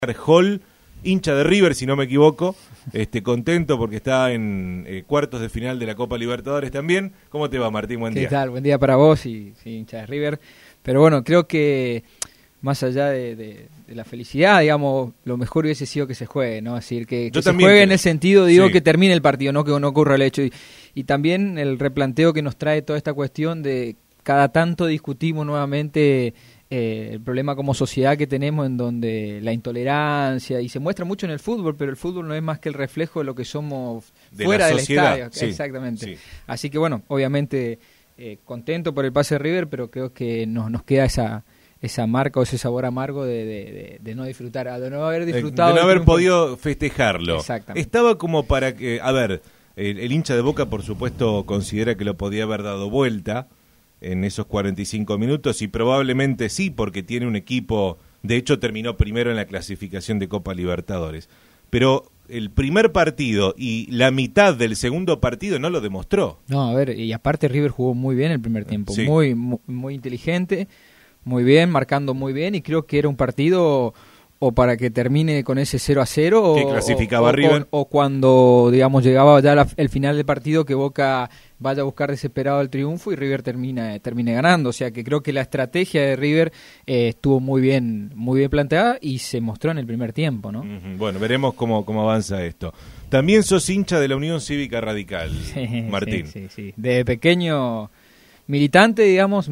Hall, hincha de River, si no me equivoco, contento porque está en cuartos de final de la Copa Libertadores también. ¿Cómo te va, Martín? Buen día. ¿Qué tal? Buen día para vos y sí, hincha de River. Pero bueno, creo que más allá de la felicidad, digamos, lo mejor hubiese sido que se juegue, ¿no? Es decir, que se juegue en el sentido, digo, sí, que termine el partido, no que no ocurra el hecho. Y también el replanteo que nos trae toda esta cuestión de cada tanto discutimos nuevamente el problema como sociedad que tenemos, en donde la intolerancia, y se muestra mucho en el fútbol, pero el fútbol no es más que el reflejo de lo que somos de fuera del estadio. Sí, exactamente. Sí. Así que bueno, obviamente contento por el pase de River, pero creo que nos queda esa marca o ese sabor amargo de no disfrutar, de no haber disfrutado. De no haber podido festejarlo. Exactamente. Estaba como para que, a ver, el hincha de Boca por supuesto considera que lo podía haber dado vuelta en esos 45 minutos, y probablemente sí, porque tiene un equipo, de hecho terminó primero en la clasificación de Copa Libertadores, pero el primer partido y la mitad del segundo partido no lo demostró. No, a ver, y aparte River jugó muy bien el primer tiempo, sí, muy inteligente, muy bien, marcando muy bien, y creo que era un partido o para que termine con ese 0-0 que clasificaba River, o cuando, digamos, llegaba ya el final del partido, que Boca vaya a buscar desesperado el triunfo y River termine ganando. O sea que creo que la estrategia de River estuvo muy bien planteada y se mostró en el primer tiempo, ¿no? Bueno, veremos cómo avanza esto. También sos hincha de la Unión Cívica Radical, sí, Martín. Sí. De pequeño militante, digamos,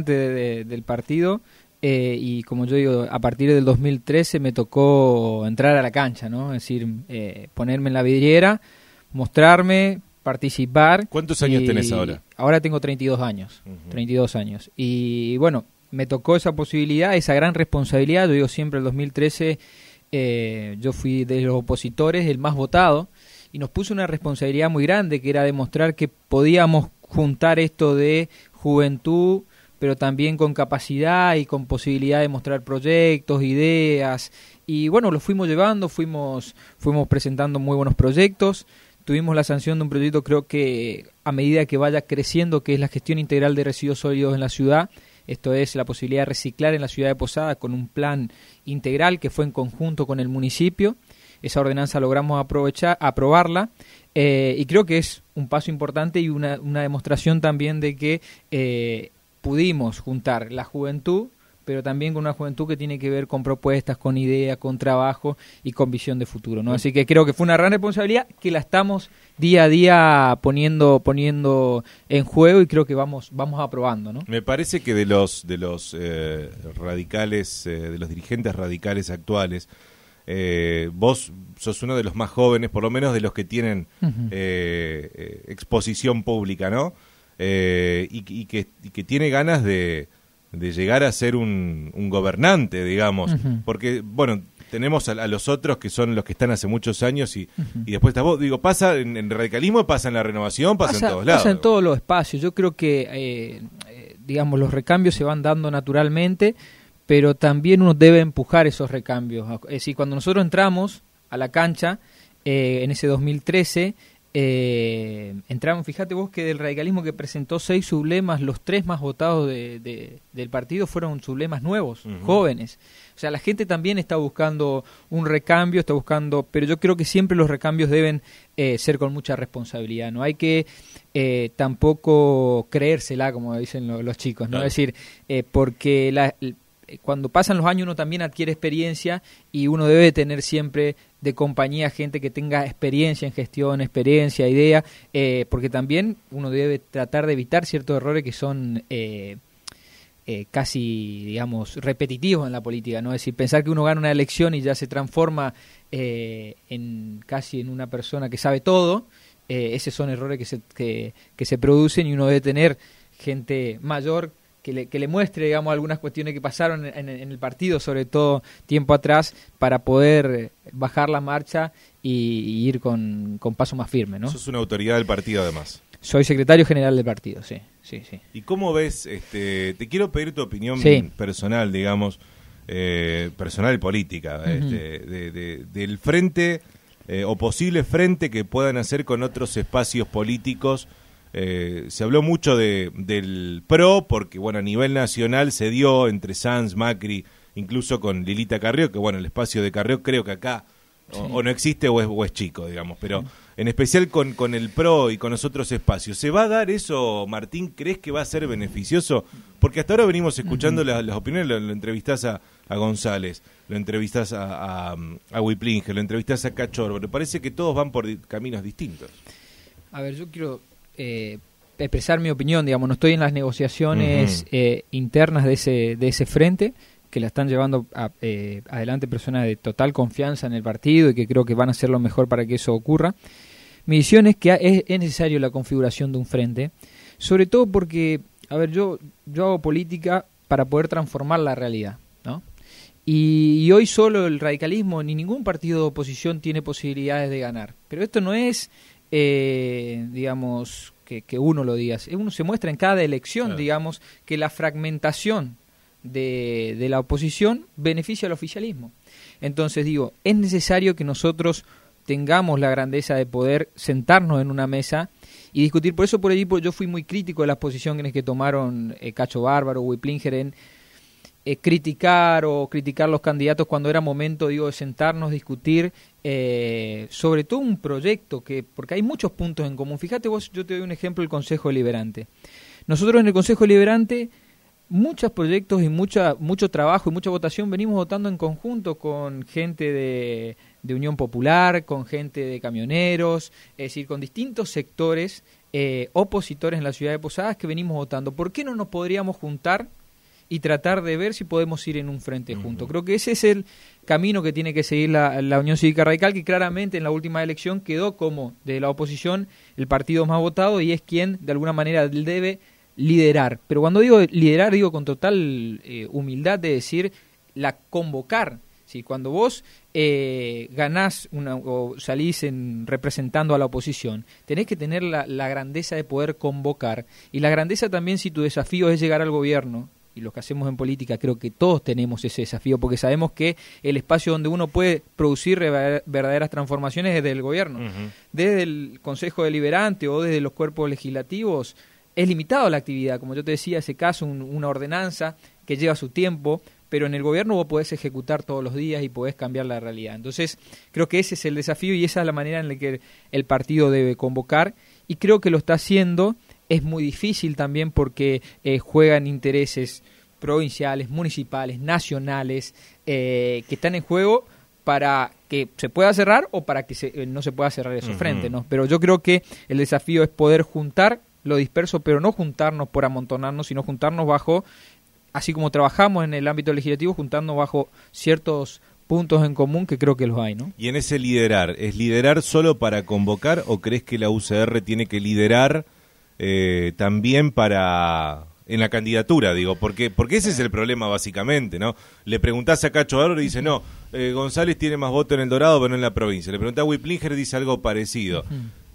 del partido. Y como yo digo, a partir del 2013 me tocó entrar a la cancha, ¿no? Es decir, ponerme en la vidriera, mostrarme, participar. ¿Cuántos años tenés ahora? Ahora tengo 32 años, 32 años. Y bueno, me tocó esa posibilidad, esa gran responsabilidad. Yo digo siempre, el 2013 yo fui de los opositores el más votado, y nos puso una responsabilidad muy grande, que era demostrar que podíamos juntar esto de juventud, pero también con capacidad y con posibilidad de mostrar proyectos, ideas, y bueno, lo fuimos llevando, fuimos presentando muy buenos proyectos. Tuvimos la sanción de un proyecto, creo que a medida que vaya creciendo, que es la gestión integral de residuos sólidos en la ciudad. Esto es la posibilidad de reciclar en la ciudad de Posadas con un plan integral que fue en conjunto con el municipio. Esa ordenanza logramos aprobarla, y creo que es un paso importante y una demostración también de que pudimos juntar la juventud, pero también con una juventud que tiene que ver con propuestas, con ideas, con trabajo y con visión de futuro, ¿no? Así que creo que fue una gran responsabilidad que la estamos día a día poniendo en juego, y creo que vamos aprobando, ¿no? Me parece que de los radicales, de los dirigentes radicales actuales, vos sos uno de los más jóvenes, por lo menos de los que tienen exposición pública, ¿no? Y que tiene ganas de llegar a ser un gobernante, digamos, porque, bueno, tenemos a los otros que son los que están hace muchos años y después estás vos. Digo, pasa en el radicalismo, pasa en la renovación, pasa en todos lados. Pasa en todos los espacios. Yo creo que, digamos, los recambios se van dando naturalmente, pero también uno debe empujar esos recambios. Es decir, cuando nosotros entramos a la cancha en ese 2013, entramos, fíjate vos que del radicalismo que presentó 6 sublemas, los 3 más votados del partido fueron sublemas nuevos, jóvenes. O sea, la gente también está buscando un recambio, pero yo creo que siempre los recambios deben ser con mucha responsabilidad. No hay que tampoco creérsela, como dicen los chicos, ¿no? Claro. Es decir, porque cuando pasan los años uno también adquiere experiencia, y uno debe tener siempre de compañía gente que tenga experiencia en gestión, experiencia, idea, porque también uno debe tratar de evitar ciertos errores que son casi, digamos, repetitivos en la política, ¿no? Es decir, pensar que uno gana una elección y ya se transforma casi en una persona que sabe todo. Esos son errores que se producen, y uno debe tener gente mayor que le muestre, digamos, algunas cuestiones que pasaron en el partido, sobre todo tiempo atrás, para poder bajar la marcha y ir con paso más firme, ¿no? Sos una autoridad del partido, además. Soy secretario general del partido, sí. ¿Y cómo ves, te quiero pedir tu opinión personal, digamos, personal y política, del frente o posible frente que puedan hacer con otros espacios políticos Se habló mucho del PRO porque, bueno, a nivel nacional se dio entre Sanz, Macri incluso con Lilita Carrió, que bueno, el espacio de Carrió creo que acá o no existe o es chico, digamos, pero en especial con el PRO y con los otros espacios. ¿Se va a dar eso, Martín? ¿Crees que va a ser beneficioso? Porque hasta ahora venimos escuchando las opiniones, lo entrevistás a González, lo entrevistás a Wiplinger, lo entrevistás a Cachorro, pero parece que todos van por caminos distintos. A ver, yo quiero expresar mi opinión, digamos, no estoy en las negociaciones internas de ese frente, que la están llevando adelante personas de total confianza en el partido y que creo que van a hacer lo mejor para que eso ocurra. Mi visión es que es necesario la configuración de un frente, sobre todo porque, a ver, yo hago política para poder transformar la realidad, ¿no? Y hoy solo el radicalismo ni ningún partido de oposición tiene posibilidades de ganar. Pero esto no es, digamos, que uno lo diga. Uno se muestra en cada elección, digamos, que la fragmentación de la oposición beneficia al oficialismo. Entonces digo, es necesario que nosotros tengamos la grandeza de poder sentarnos en una mesa y discutir. Por eso por allí yo fui muy crítico de las posiciones que tomaron Cacho Bárbaro, Wiplinger en criticar los candidatos cuando era momento, digo, de sentarnos, discutir sobre todo un proyecto porque hay muchos puntos en común. Fíjate vos, yo te doy un ejemplo, el Consejo Deliberante. Nosotros en el Consejo Deliberante muchos proyectos y mucho trabajo y mucha votación venimos votando en conjunto con gente de Unión Popular, con gente de camioneros, es decir, con distintos sectores opositores en la ciudad de Posadas que venimos votando. ¿Por qué no nos podríamos juntar y tratar de ver si podemos ir en un frente junto? Creo que ese es el camino que tiene que seguir la Unión Cívica Radical, que claramente en la última elección quedó como de la oposición el partido más votado y es quien de alguna manera debe liderar. Pero cuando digo liderar, digo con total humildad de decir convocar. ¿Sí? Cuando vos ganás o salís representando a la oposición, tenés que tener la grandeza de poder convocar. Y la grandeza también, si tu desafío es llegar al gobierno, y los que hacemos en política creo que todos tenemos ese desafío, porque sabemos que el espacio donde uno puede producir verdaderas transformaciones es desde el gobierno. Desde el Consejo Deliberante o desde los cuerpos legislativos es limitado la actividad, como yo te decía, ese caso, una ordenanza que lleva su tiempo, pero en el gobierno vos podés ejecutar todos los días y podés cambiar la realidad. Entonces, creo que ese es el desafío y esa es la manera en la que el partido debe convocar, y creo que lo está haciendo. Es muy difícil también porque juegan intereses provinciales, municipales, nacionales, que están en juego para que se pueda cerrar o para que no se pueda cerrar esos frentes, ¿no? Pero yo creo que el desafío es poder juntar lo disperso, pero no juntarnos por amontonarnos, sino juntarnos bajo, así como trabajamos en el ámbito legislativo, juntarnos bajo ciertos puntos en común que creo que los hay, ¿no? Y en ese liderar, ¿es liderar solo para convocar o crees que la UCR tiene que liderar también para en la candidatura, digo, porque ese es el problema básicamente, ¿no? Le preguntás a Cacho Bárbaro y dice, no, González tiene más votos en El Dorado, pero no en la provincia. Le preguntás a Wiplinger y dice algo parecido.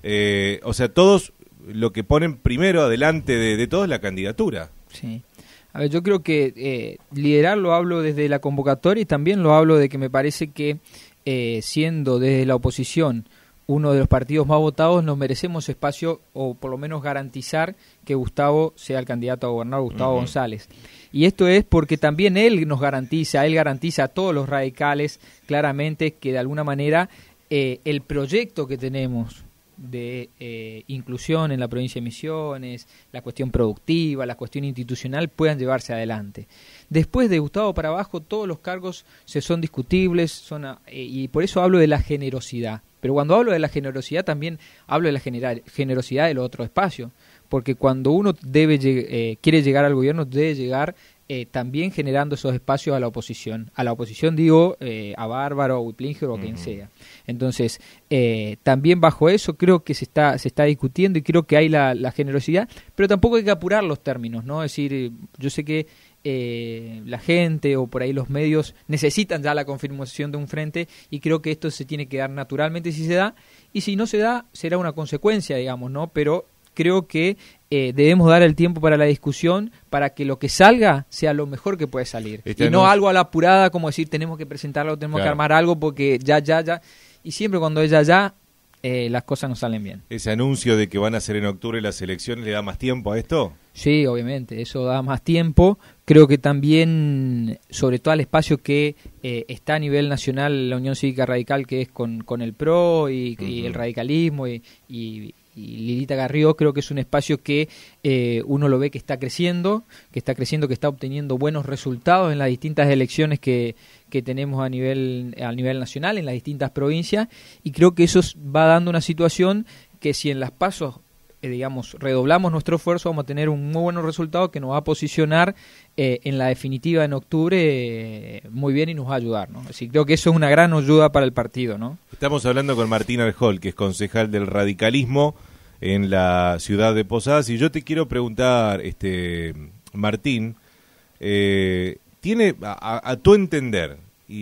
O sea, todos lo que ponen primero adelante de todo es la candidatura. Sí. A ver, yo creo que liderar lo hablo desde la convocatoria y también lo hablo de que me parece que siendo desde la oposición uno de los partidos más votados, nos merecemos espacio o por lo menos garantizar que Gustavo sea el candidato a gobernador, Gustavo González. Y esto es porque también él garantiza a todos los radicales claramente que de alguna manera el proyecto que tenemos de inclusión en la provincia de Misiones, la cuestión productiva, la cuestión institucional puedan llevarse adelante. Después de Gustavo para abajo todos los cargos son discutibles, y por eso hablo de la generosidad. Pero cuando hablo de la generosidad también hablo de la generosidad del otro espacio, porque cuando uno quiere llegar al gobierno debe llegar también generando esos espacios a la oposición. A la oposición digo a Bárbaro, a Wiplinger o quien sea. Entonces, también bajo eso creo que se está discutiendo y creo que hay la generosidad, pero tampoco hay que apurar los términos, ¿no? Es decir, yo sé que la gente o por ahí los medios necesitan ya la confirmación de un frente y creo que esto se tiene que dar naturalmente si se da, y si no se da será una consecuencia, digamos, ¿no? Pero creo que debemos dar el tiempo para la discusión para que lo que salga sea lo mejor que puede salir. Y no algo a la apurada como decir tenemos que presentarlo, tenemos que armar algo porque ya. Y siempre cuando es ya, las cosas no salen bien. ¿Ese anuncio de que van a ser en octubre las elecciones le da más tiempo a esto? Sí, obviamente, eso da más tiempo. Creo que también, sobre todo al espacio que está a nivel nacional la Unión Cívica Radical, que es con el PRO y el radicalismo y Lilita Carrió, creo que es un espacio que uno lo ve que está creciendo, que está obteniendo buenos resultados en las distintas elecciones que tenemos a nivel nacional, en las distintas provincias, y creo que eso va dando una situación que si en las pasos redoblamos nuestro esfuerzo, vamos a tener un muy buen resultado que nos va a posicionar en la definitiva en octubre muy bien y nos va a ayudar, ¿no? Así creo que eso es una gran ayuda para el partido, ¿no? Estamos hablando con Martín Arjol, que es concejal del radicalismo en la ciudad de Posadas, y yo te quiero preguntar, Martín, tiene a tu entender,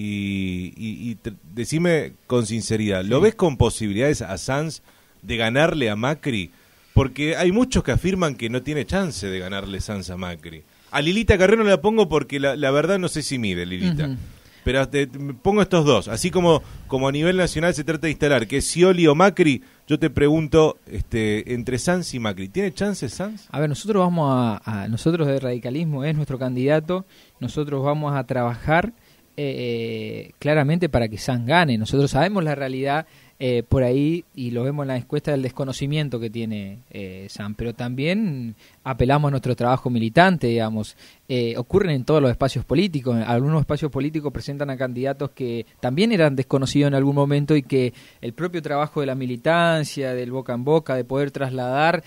y decime con sinceridad, ¿lo ves con posibilidades a Sanz de ganarle a Macri? Porque hay muchos que afirman que no tiene chance de ganarle Sanz a Macri. A Lilita Carrió no la pongo porque la verdad no sé si mide Lilita. Pero pongo estos dos. Así como a nivel nacional se trata de instalar que es Scioli o Macri, yo te pregunto entre Sanz y Macri. ¿Tiene chance Sanz? A ver, nosotros nosotros de radicalismo es nuestro candidato. Nosotros vamos a trabajar claramente para que Sanz gane. Nosotros sabemos la realidad por ahí y lo vemos en la encuesta del desconocimiento que tiene Sanz, pero también apelamos a nuestro trabajo militante, digamos. Ocurren en todos los espacios políticos. Algunos espacios políticos presentan a candidatos que también eran desconocidos en algún momento y que el propio trabajo de la militancia, del boca en boca, de poder trasladar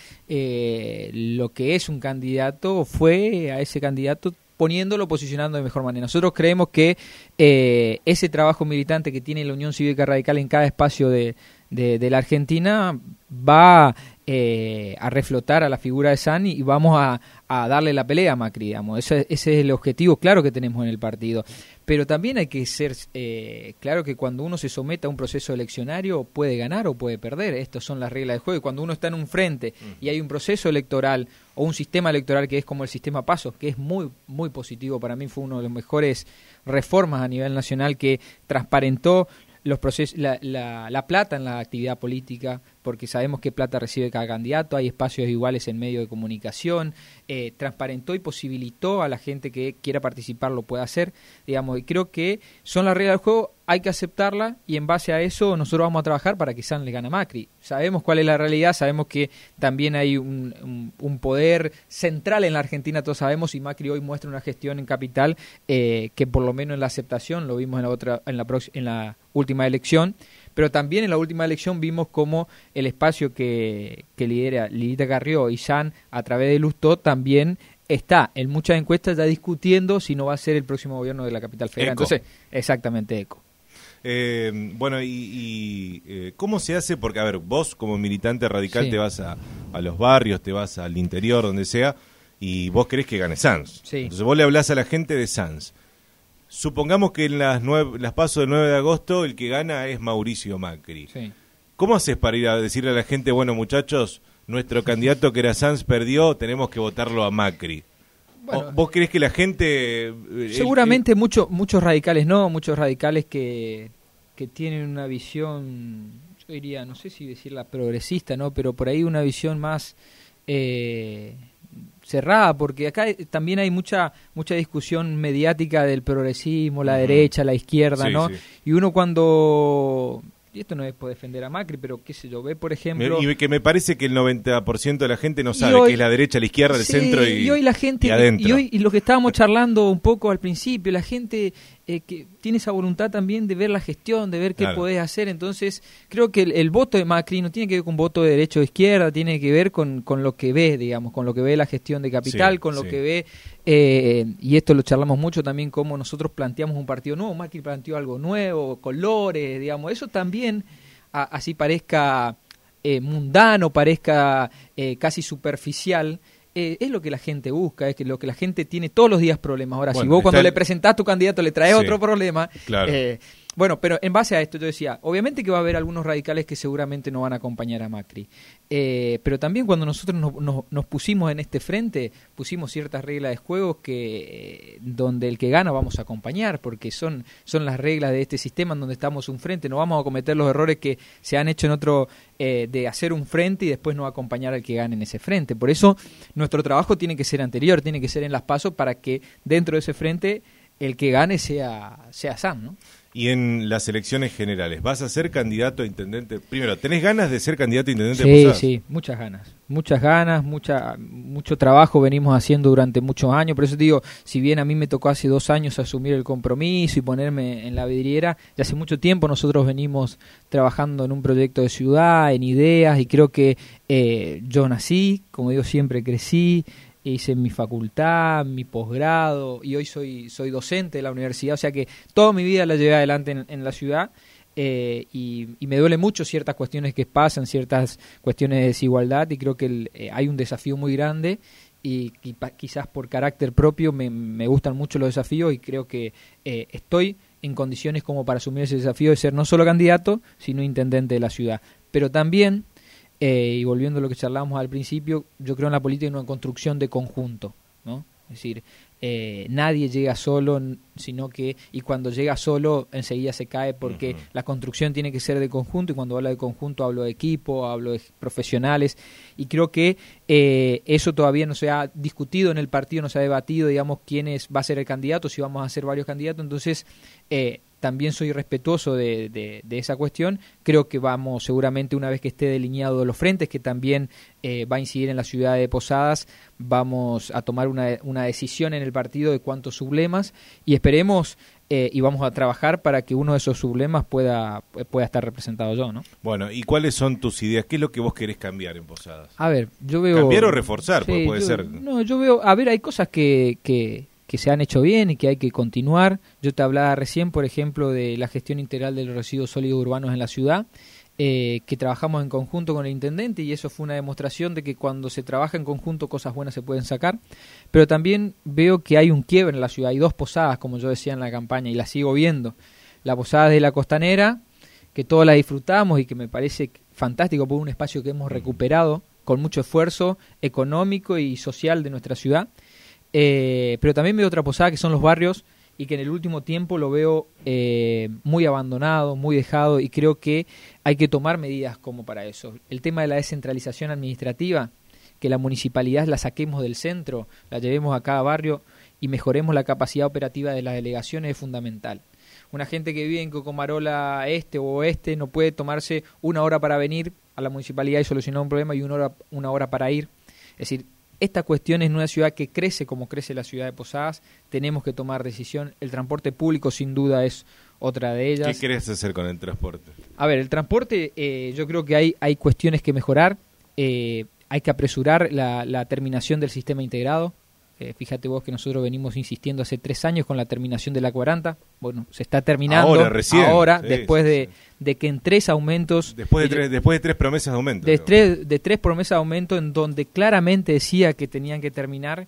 lo que es un candidato, fue a ese candidato poniéndolo, posicionando de mejor manera. Nosotros creemos que ese trabajo militante que tiene la Unión Cívica Radical en cada espacio de la Argentina va a reflotar a la figura de Sanz y vamos a darle la pelea a Macri, digamos. Ese es el objetivo claro que tenemos en el partido. Pero también hay que ser claro que cuando uno se somete a un proceso eleccionario puede ganar o puede perder. Estas son las reglas del juego. Y cuando uno está en un frente y hay un proceso electoral o un sistema electoral que es como el sistema PASO, que es muy, muy positivo, para mí fue uno de los mejores reformas a nivel nacional que transparentó los procesos, la plata en la actividad política, porque sabemos qué plata recibe cada candidato, hay espacios iguales en medios de comunicación, transparentó y posibilitó a la gente que quiera participar lo pueda hacer, digamos, y creo que son las reglas del juego, hay que aceptarla y en base a eso nosotros vamos a trabajar para que Sanz le gane a Macri. Sabemos cuál es la realidad, sabemos que también hay un poder central en la Argentina, todos sabemos, y Macri hoy muestra una gestión en capital que por lo menos en la aceptación, lo vimos en la última elección, pero también en la última elección vimos cómo el espacio que lidera Lilita Carrió y Sanz a través de Lustó también está en muchas encuestas ya discutiendo si no va a ser el próximo gobierno de la capital federal. Eco. Entonces, exactamente, Eco. Bueno, ¿cómo se hace? Porque, a ver, vos como militante radical Sí. te vas a los barrios, te vas al interior, donde sea, y vos querés que gane Sanz. Sí. Entonces vos le hablás a la gente de Sanz. Supongamos que en las PASO del 9 de agosto el que gana es Mauricio Macri. Sí. ¿Cómo haces para ir a decirle a la gente, bueno, muchachos, nuestro candidato que era Sanz perdió, tenemos que votarlo a Macri? Bueno, ¿Vos crees que la gente... seguramente muchos radicales muchos radicales que tienen una visión, yo diría, no sé si decirla progresista, no, pero por ahí una visión más cerrada, porque acá también hay mucha discusión mediática del progresismo, la derecha, la izquierda, Sí, ¿no? sí. Y uno cuando... Y esto no es por defender a Macri, pero qué sé yo, ve por ejemplo... Y que me parece que el 90% de la gente no sabe hoy- qué es la derecha, la izquierda, el Sí, centro y hoy la gente y adentro. y lo que estábamos charlando un poco al principio, la gente que tiene esa voluntad también de ver la gestión, de ver qué Claro. podés hacer. Entonces creo que el voto de Macri no tiene que ver con voto de derecha o de izquierda, tiene que ver con lo que ve, digamos, con lo que ve la gestión de capital, Sí, con lo sí. que ve y esto lo charlamos mucho también, como nosotros planteamos un partido nuevo. Macri planteó algo nuevo, colores, digamos, eso también así parezca mundano, parezca casi superficial, es lo que la gente busca, es que lo que la gente tiene todos los días problemas. Ahora, Bueno, si vos cuando está le presentás a tu candidato le traes Sí, otro problema, claro. Bueno, pero en base a esto yo decía, obviamente que va a haber algunos radicales que seguramente no van a acompañar a Macri, pero también cuando nosotros nos pusimos en este frente, pusimos ciertas reglas de juego que donde el que gana vamos a acompañar, porque son las reglas de este sistema en donde estamos un frente, no vamos a cometer los errores que se han hecho en otro, de hacer un frente y después no acompañar al que gane en ese frente. Por eso nuestro trabajo tiene que ser anterior, tiene que ser en las PASO para que dentro de ese frente el que gane sea Sam, ¿no? Y en las elecciones generales, ¿vas a ser candidato a intendente? Primero, ¿tenés ganas de ser candidato a intendente de Posadas? Sí, muchas ganas, mucho trabajo venimos haciendo durante muchos años. Por eso te digo, si bien a mí me tocó hace 2 años asumir el compromiso y ponerme en la vidriera, ya hace mucho tiempo nosotros venimos trabajando en un proyecto de ciudad, en ideas, y creo que yo nací, como digo siempre, crecí, hice mi facultad, mi posgrado, y hoy soy docente de la universidad, o sea que toda mi vida la llevé adelante en la ciudad, y me duele mucho ciertas cuestiones que pasan, ciertas cuestiones de desigualdad, y creo que hay un desafío muy grande, y quizás por carácter propio me gustan mucho los desafíos, y creo que estoy en condiciones como para asumir ese desafío de ser no solo candidato, sino intendente de la ciudad. Pero también, y volviendo a lo que charlábamos al principio, yo creo en la política en una construcción de conjunto, ¿no? Es decir, nadie llega solo, sino que, y cuando llega solo enseguida se cae, porque la construcción tiene que ser de conjunto, y cuando hablo de conjunto hablo de equipo, hablo de profesionales, y creo que eso todavía no se ha discutido en el partido, no se ha debatido, digamos, quién va a ser el candidato, si vamos a ser varios candidatos. Entonces también soy respetuoso de esa cuestión. Creo que vamos, seguramente una vez que esté delineado los frentes, que también va a incidir en la ciudad de Posadas, vamos a tomar una decisión en el partido de cuántos sublemas, y esperemos y vamos a trabajar para que uno de esos sublemas pueda estar representado yo, ¿no? Bueno, ¿y cuáles son tus ideas? ¿Qué es lo que vos querés cambiar en Posadas? A ver, yo veo... ¿Cambiar o reforzar? Sí, puede ser. No, yo veo... A ver, hay cosas que se han hecho bien y que hay que continuar. Yo te hablaba recién, por ejemplo, de la gestión integral de los residuos sólidos urbanos en la ciudad, que trabajamos en conjunto con el intendente, y eso fue una demostración de que cuando se trabaja en conjunto cosas buenas se pueden sacar. Pero también veo que hay un quiebre en la ciudad. Hay 2 posadas, como yo decía en la campaña, y las sigo viendo. La posada de la Costanera, que todos la disfrutamos y que me parece fantástico por un espacio que hemos recuperado con mucho esfuerzo económico y social de nuestra ciudad. Pero también veo otra posada que son los barrios, y que en el último tiempo lo veo muy abandonado, muy dejado, y creo que hay que tomar medidas como para eso. El tema de la descentralización administrativa, que la municipalidad la saquemos del centro, la llevemos a cada barrio y mejoremos la capacidad operativa de las delegaciones, es fundamental. Una gente que vive en Cocomarola este o oeste no puede tomarse 1 hora para venir a la municipalidad y solucionar un problema, y 1 hora para ir. Es decir, esta cuestión es una ciudad que crece como crece la ciudad de Posadas, tenemos que tomar decisión. El transporte público sin duda es otra de ellas. ¿Qué querés hacer con el transporte? A ver, el transporte, yo creo que hay cuestiones que mejorar, hay que apresurar la terminación del sistema integrado. Fíjate vos que nosotros venimos insistiendo hace 3 años con la terminación de la 40. Bueno, se está terminando ahora, sí, después de que en 3 aumentos... Después de 3 promesas de aumento. De 3 promesas de aumento, en donde claramente decía que tenían que terminar,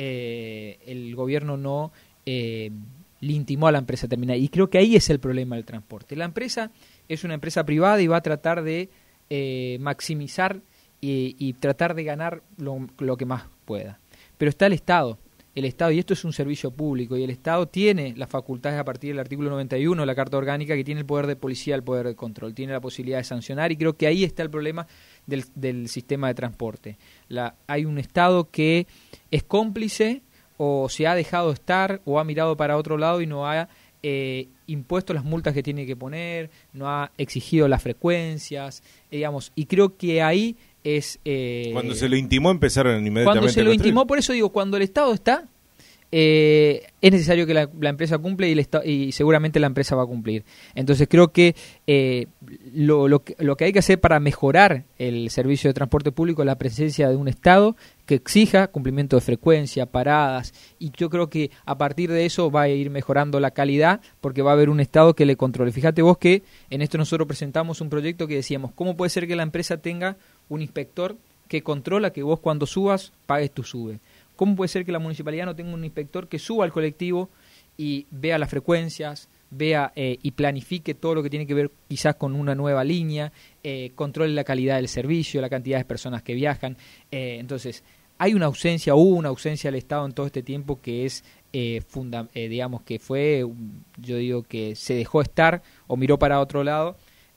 el gobierno no le intimó a la empresa terminar. Y creo que ahí es el problema del transporte. La empresa es una empresa privada y va a tratar de maximizar y tratar de ganar lo que más pueda. Pero está el Estado, y esto es un servicio público, y el Estado tiene las facultades a partir del artículo 91 de la Carta Orgánica, que tiene el poder de policía, el poder de control, tiene la posibilidad de sancionar, y creo que ahí está el problema del sistema de transporte. Hay un Estado que es cómplice, o se ha dejado estar, o ha mirado para otro lado y no ha impuesto las multas que tiene que poner, no ha exigido las frecuencias, digamos, y creo que ahí es... cuando se lo intimó empezaron inmediatamente. Cuando se lo intimó, por eso digo, cuando el Estado está, es necesario que la empresa cumple, y seguramente la empresa va a cumplir. Entonces creo que lo que hay que hacer para mejorar el servicio de transporte público es la presencia de un Estado que exija cumplimiento de frecuencia, paradas, y yo creo que a partir de eso va a ir mejorando la calidad, porque va a haber un Estado que le controle. Fíjate vos que en esto nosotros presentamos un proyecto que decíamos, ¿cómo puede ser que la empresa tenga un inspector que controla que vos cuando subas pagues tu sube? ¿Cómo puede ser que la municipalidad no tenga un inspector que suba al colectivo y vea las frecuencias, vea y planifique todo lo que tiene que ver quizás con una nueva línea, controle la calidad del servicio, la cantidad de personas que viajan. Entonces, hubo una ausencia del Estado en todo este tiempo que es, digamos, que fue, yo digo que se dejó estar o miró para otro lado,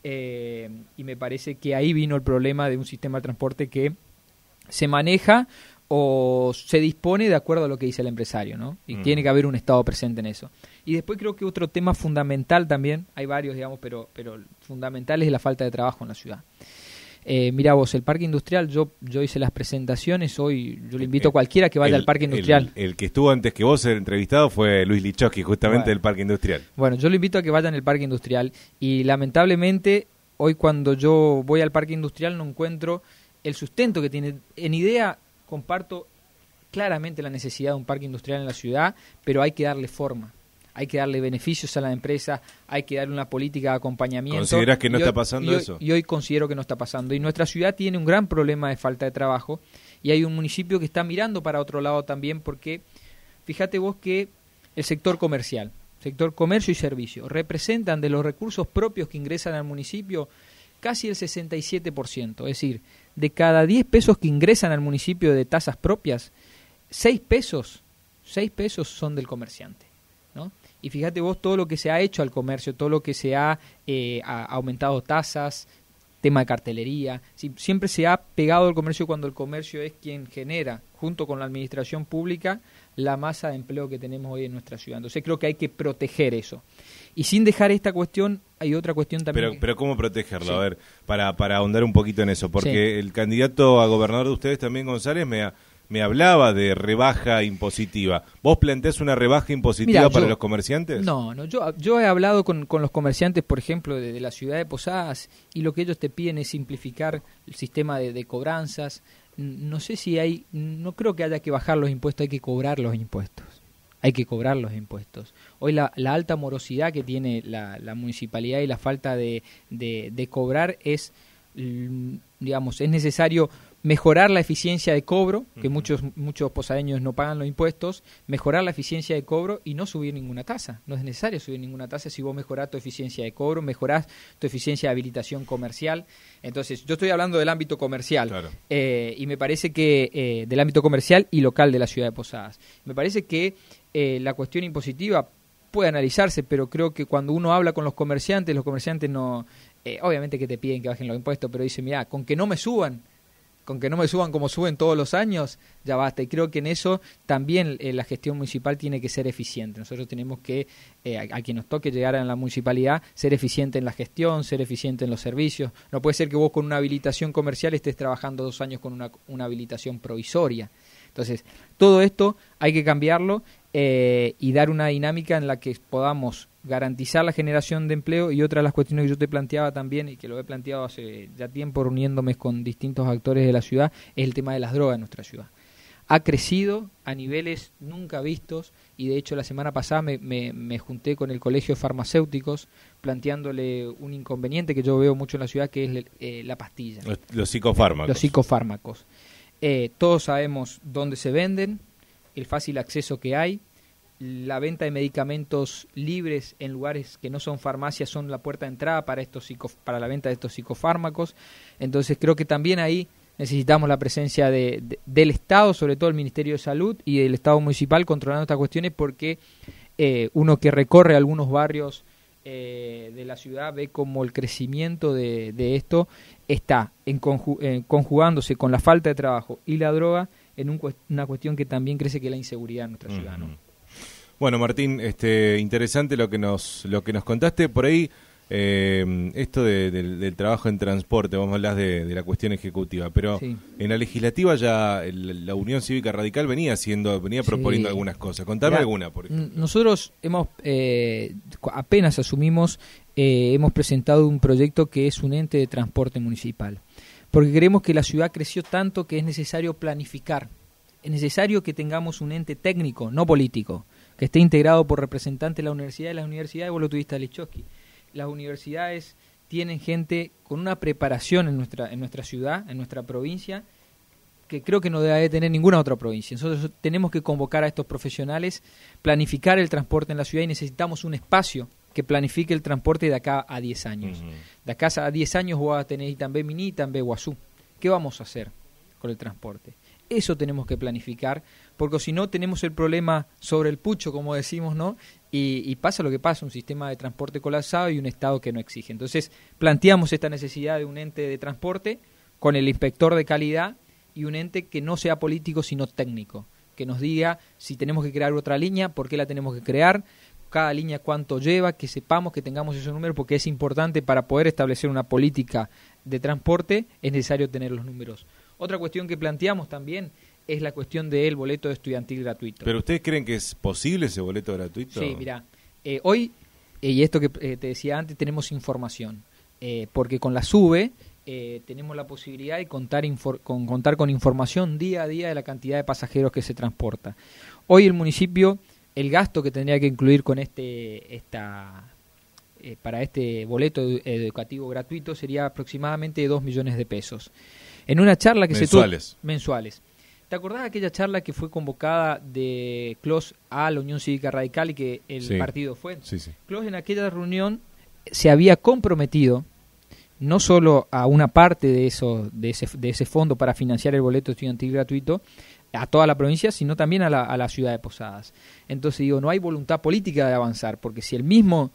y me parece que ahí vino el problema de un sistema de transporte que se maneja o se dispone de acuerdo a lo que dice el empresario, ¿no? Y tiene que haber un Estado presente en eso. Y después creo que otro tema fundamental también, hay varios, digamos, pero fundamental es la falta de trabajo en la ciudad. Mirá vos, el parque industrial, yo hice las presentaciones, hoy yo le invito a cualquiera que vaya al parque industrial. El que estuvo antes que vos, el entrevistado, fue Luis Lichowski, justamente del parque industrial. Bueno, yo le invito a que vayan al parque industrial y lamentablemente hoy cuando yo voy al parque industrial no encuentro el sustento que tiene. En idea comparto claramente la necesidad de un parque industrial en la ciudad, pero hay que darle forma, hay que darle beneficios a la empresa, hay que darle una política de acompañamiento. ¿Considerás que no está pasando eso? Y hoy considero que no está pasando. Y nuestra ciudad tiene un gran problema de falta de trabajo y hay un municipio que está mirando para otro lado también porque fíjate vos que el sector comercial, sector comercio y servicio, representan de los recursos propios que ingresan al municipio casi el 67%, es decir, de cada 10 pesos que ingresan al municipio de tasas propias, 6 pesos son del comerciante, ¿no? Y fíjate vos todo lo que se ha hecho al comercio, todo lo que se ha aumentado tasas, tema de cartelería, siempre se ha pegado al comercio cuando el comercio es quien genera, junto con la administración pública, la masa de empleo que tenemos hoy en nuestra ciudad. Entonces creo que hay que proteger eso. Y sin dejar esta cuestión, hay otra cuestión también. Pero ¿cómo protegerlo? Sí. A ver, para ahondar un poquito en eso, porque el candidato a gobernador de ustedes también, González, me hablaba de rebaja impositiva. ¿Vos planteás una rebaja impositiva para los comerciantes? No, yo he hablado con los comerciantes, por ejemplo, de la ciudad de Posadas, y lo que ellos te piden es simplificar el sistema de cobranzas. No sé si no creo que haya que bajar los impuestos, hay que cobrar los impuestos. Hay que cobrar los impuestos. Hoy la alta morosidad que tiene la municipalidad y la falta de cobrar es, digamos, es necesario mejorar la eficiencia de cobro, que muchos posadeños no pagan los impuestos, mejorar la eficiencia de cobro y no subir ninguna tasa. No es necesario subir ninguna tasa si vos mejorás tu eficiencia de cobro, mejorás tu eficiencia de habilitación comercial. Entonces, yo estoy hablando del ámbito comercial, claro. Y me parece que del ámbito comercial y local de la ciudad de Posadas. Me parece que la cuestión impositiva puede analizarse, pero creo que cuando uno habla con los comerciantes no, obviamente que te piden que bajen los impuestos, pero dicen, mirá, con que no me suban como suben todos los años, ya basta. Y creo que en eso también la gestión municipal tiene que ser eficiente. Nosotros tenemos que, a quien nos toque llegar a la municipalidad, ser eficiente en la gestión, ser eficiente en los servicios. No puede ser que vos con una habilitación comercial estés trabajando 2 años con una habilitación provisoria. Entonces, todo esto hay que cambiarlo y dar una dinámica en la que podamos garantizar la generación de empleo. Y otra de las cuestiones que yo te planteaba también, y que lo he planteado hace ya tiempo reuniéndome con distintos actores de la ciudad, es el tema de las drogas en nuestra ciudad. Ha crecido a niveles nunca vistos y de hecho la semana pasada me junté con el Colegio de Farmacéuticos planteándole un inconveniente que yo veo mucho en la ciudad, que es la pastilla. Los psicofármacos. Los psicofármacos. Todos sabemos dónde se venden, el fácil acceso que hay. La venta de medicamentos libres en lugares que no son farmacias son la puerta de entrada para la venta de estos psicofármacos. Entonces creo que también ahí necesitamos la presencia del Estado, sobre todo el Ministerio de Salud y del Estado municipal controlando estas cuestiones, porque uno que recorre algunos barrios de la ciudad ve como el crecimiento de esto está conjugándose con la falta de trabajo y la droga en una cuestión que también crece, que es la inseguridad en nuestra ciudad, ¿no? Bueno, Martín, interesante lo que nos contaste. Por ahí, esto del trabajo en transporte, vamos a hablar de la cuestión ejecutiva, pero sí. En la legislativa ya la Unión Cívica Radical venía proponiendo algunas cosas. Contame alguna, por ejemplo. Nosotros apenas asumimos, hemos presentado un proyecto que es un ente de transporte municipal, porque creemos que la ciudad creció tanto que es necesario planificar, es necesario que tengamos un ente técnico, no político, que esté integrado por representantes de la universidad. Y las universidades, vos lo tuviste a Lichowski, las universidades tienen gente con una preparación en nuestra ciudad, en nuestra provincia, que creo que no debe tener ninguna otra provincia. Nosotros tenemos que convocar a estos profesionales, planificar el transporte en la ciudad, y necesitamos un espacio que planifique el transporte de acá a 10 años. De acá a 10 años vos vas a tener Itambé Miní, Itambé Guazú. ¿Qué vamos a hacer con el transporte? Eso tenemos que planificar, porque si no tenemos el problema sobre el pucho, como decimos, ¿no? Y pasa lo que pasa, un sistema de transporte colapsado y un Estado que no exige. Entonces planteamos esta necesidad de un ente de transporte con el inspector de calidad y un ente que no sea político sino técnico, que nos diga si tenemos que crear otra línea, por qué la tenemos que crear, cada línea cuánto lleva, que sepamos, que tengamos esos números, porque es importante para poder establecer una política de transporte, es necesario tener los números. Otra cuestión que planteamos también es la cuestión del boleto estudiantil gratuito. ¿Pero ustedes creen que es posible ese boleto gratuito? Sí, mira, hoy, y esto que te decía antes, tenemos información, porque con la SUBE tenemos la posibilidad de contar con información día a día de la cantidad de pasajeros que se transporta. Hoy el municipio, el gasto que tendría que incluir con para este boleto educativo gratuito sería aproximadamente de 2 millones de pesos. En una charla que mensuales. Mensuales. ¿Te acordás de aquella charla que fue convocada de CLOS a la Unión Cívica Radical y que el partido fue? Sí, sí. CLOS en aquella reunión se había comprometido no solo a una parte de ese fondo para financiar el boleto estudiantil gratuito a toda la provincia, sino también a la ciudad de Posadas. Entonces digo, no hay voluntad política de avanzar, porque si el mismo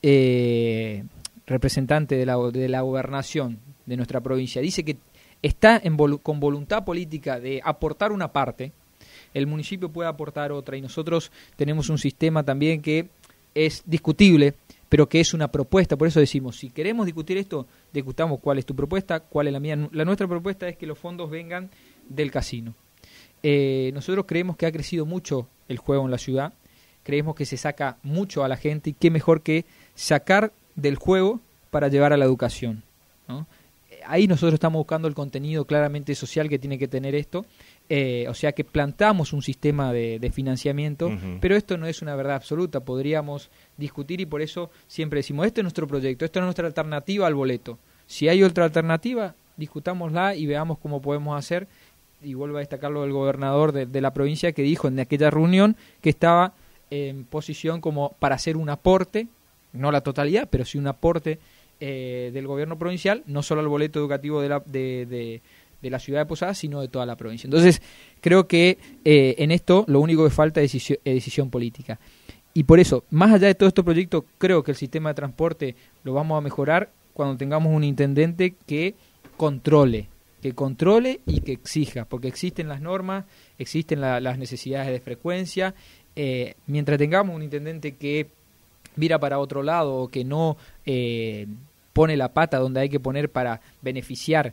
representante de la gobernación de nuestra provincia dice que está con voluntad política de aportar una parte, el municipio puede aportar otra, y nosotros tenemos un sistema también que es discutible, pero que es una propuesta. Por eso decimos, si queremos discutir esto, discutamos cuál es tu propuesta, cuál es la mía. La nuestra propuesta es que los fondos vengan del casino. Nosotros creemos que ha crecido mucho el juego en la ciudad, creemos que se saca mucho a la gente, y qué mejor que sacar del juego para llevar a la educación, ¿no? Ahí nosotros estamos buscando el contenido claramente social que tiene que tener esto, o sea que plantamos un sistema de financiamiento, pero esto no es una verdad absoluta, podríamos discutir, y por eso siempre decimos, este es nuestro proyecto, esta es nuestra alternativa al boleto. Si hay otra alternativa, discutámosla y veamos cómo podemos hacer. Y vuelvo a destacarlo del gobernador de la provincia, que dijo en aquella reunión que estaba en posición como para hacer un aporte, no la totalidad, pero sí un aporte del gobierno provincial, no solo al boleto educativo de la ciudad de Posadas, sino de toda la provincia. Entonces, creo que en esto lo único que falta es decisión política. Y por eso, más allá de todo este proyecto, creo que el sistema de transporte lo vamos a mejorar cuando tengamos un intendente que controle y que exija, porque existen las normas, existen las necesidades de frecuencia. Mientras tengamos un intendente que mira para otro lado o que no pone la pata donde hay que poner para beneficiar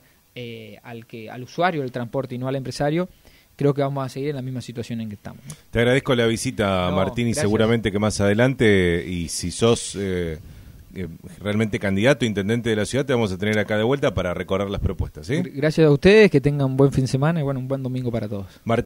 al usuario del transporte y no al empresario, creo que vamos a seguir en la misma situación en que estamos, ¿no? Te agradezco la visita, Martín, y gracias. seguramente que más adelante, y si sos realmente candidato, intendente de la ciudad, te vamos a tener acá de vuelta para recorrer las propuestas, ¿sí? Gracias a ustedes, que tengan un buen fin de semana y un buen domingo para todos.